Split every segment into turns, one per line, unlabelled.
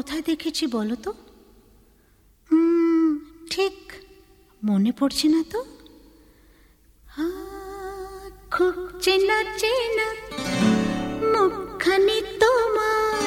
কোথায় দেখেছি বলো তো? ঠিক মনে পড়ছে না তো। খুব চেনা চেনা মুখখানি তোমার,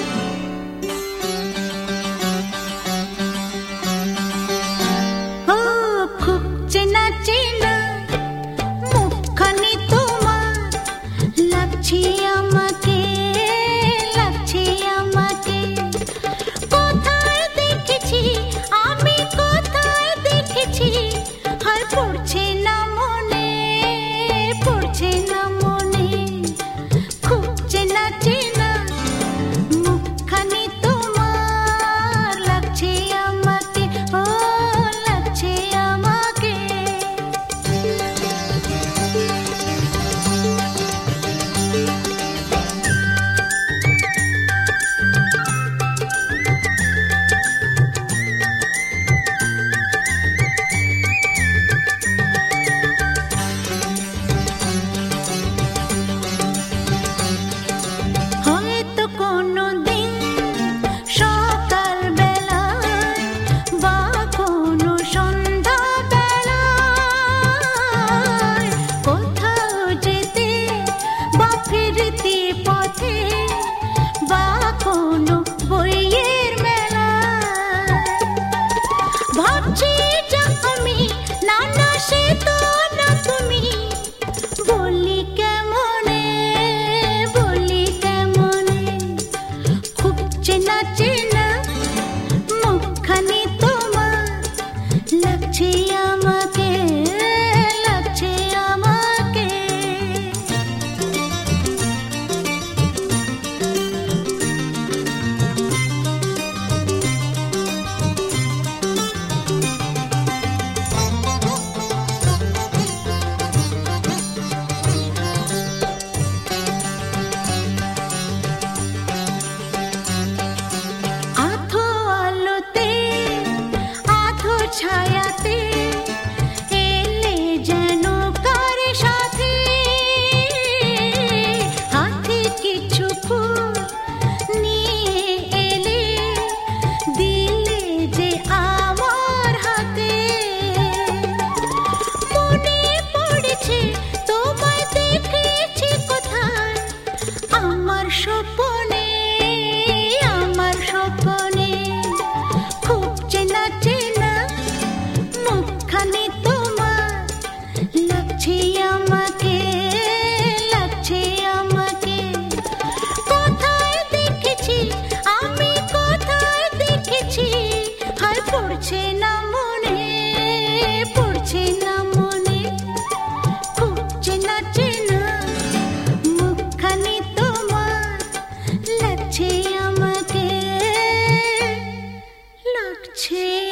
ও খুব চেনা চেনা মুখখানি তোমার, লাগছে আমাকে, লাগছে আমাকে। কোথায় দেখেছি আমি, কোথায় দেখেছি, আর পড়ছে না মনে, পড়ছে না মনে। খুব চেনা চেনা মুখখানি তোমার, লাগছে আমাকে, ও লাগছে আমাকে। হয়তো কোনোদিন সকাল বেলায় বা কোনো সন্ধ্যা বেলায়, কোথাও যেতে বা ফিরতি পথে বা কোনো বইয়ের মেলায়, ভাবছি যা আমি, না না সে তো না তুমি, বলি কেমনে, বলি কেমনে। খুব চেনা চেনা মুখখানি তোমার, লাগছে আমাকে, লাগছে আমাকে। আধো আলোতে আধো ছায়াতে এলে যেন কার সাথে, হাতে কিছু ফুল নিয়ে এলে, দিলে যে আমার হাতে। মনে পড়েছে তোমায় দেখেছি কোথায়, আমার স্বপ্নে, আমার স্বপ্নে। খুব চেনা চেনা মুখখানি তোমার, লাগছে আমাকে, লাগছে আমাকে। কোথায় দেখেছি আমি, কোথায় দেখেছি, আর পড়ছে না মনে, পড়ছে না মনে। খুব চেনা চেনা মুখখানি তোমার, লাগছে আমাকে, লাগছে